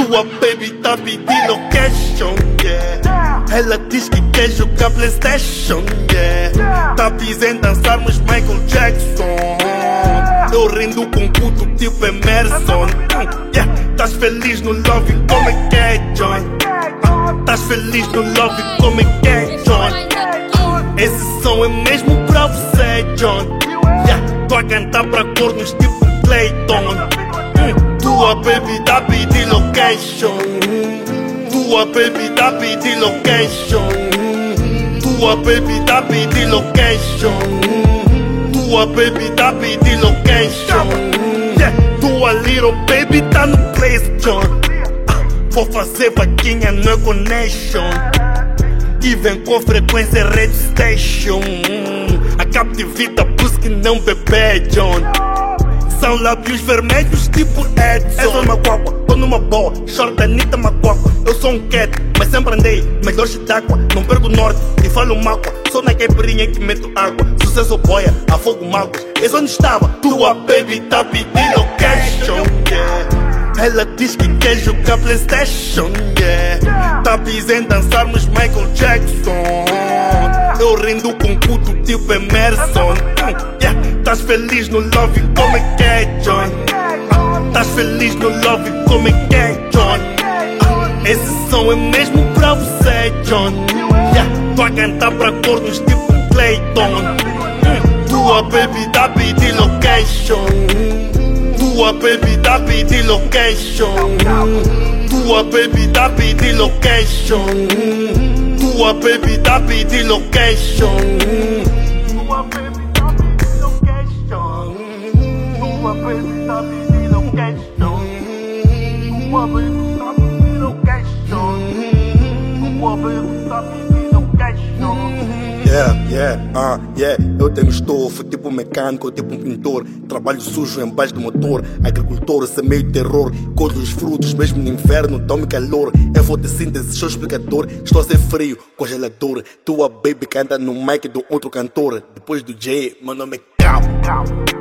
Tua baby tá pedindo location, yeah. Ela diz que quer jogar Playstation, yeah. Tá dizendo dançarmos Michael Jackson. Eu rindo com puto tipo Emerson, yeah. Tás feliz no love, como é que é, John? Tás feliz no love, como é que é, John? Esse som é mesmo pra você, John, yeah. Tô a cantar pra cornos tipo Clayton. Tua baby tá pedindo location. Tua baby tá pedindo location. Tua baby tá pedindo location. Tua baby tá pedindo location, yeah. Tua little baby tá no place, John. Vou fazer vaquinha no connection e vem com frequência Red Station. A captivita busca não bebê, John. São lábios vermelhos tipo Edson. Eu sou uma guagua, tô numa boa, short Anitta Maguagua. Eu sou um cat, mas sempre andei melhor d'água. Não perco o norte e falo mágoa. Sou na quebrinha que meto água. Sucesso boia, afogo mágoas. Esse onde estava? Tua baby tá pedindo location, yeah. Ela diz que quer jogar Playstation, yeah. Tá dizendo dançarmos Michael Jackson. Eu rindo com puto tipo Emerson, yeah. Tás feliz no love, como é que é, John? Tás feliz no love, como é que é, John? Esse som é mesmo pra você, John, yeah. Tô a cantar pra cornos tipo Clayton. Tua baby tá pedindo location. Tua baby tá pedindo location. Tua baby tá pedindo location. Tua baby tá pedindo location. Tua baby tá pedindo location. Tua baby tá pedindo location. Tua baby tá pedindo location. Tua baby tá pedindo location. Yeah. Eu tenho estofo, tipo mecânico, tipo um pintor. Trabalho sujo embaixo do motor. Agricultor, semeio terror. Colho os frutos, mesmo no inverno, dá-me calor. É fotossíntese, sou explicador. Estou a ser frio, congelador. Tua baby canta no mic do outro cantor. Depois do J, meu nome é Cal.